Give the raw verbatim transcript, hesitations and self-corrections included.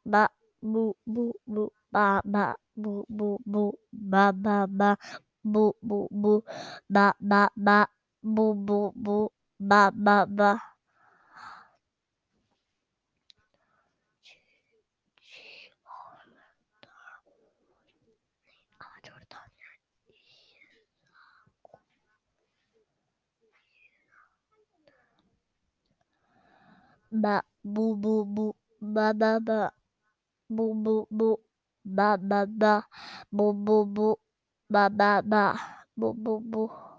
ba, bu, bu, bu, ba, ba, bu, bu, bu, ba, ba, ba, bu, bu, bu, ba, ba, ba, bu, bu, bu, ba, ba, ba. Ba, bu, bu, bu, ba, ba, ba, bu, bu, bu, ba, ba, ba, bu, bu, bu, ba, ba, ba, bu, bu, bu.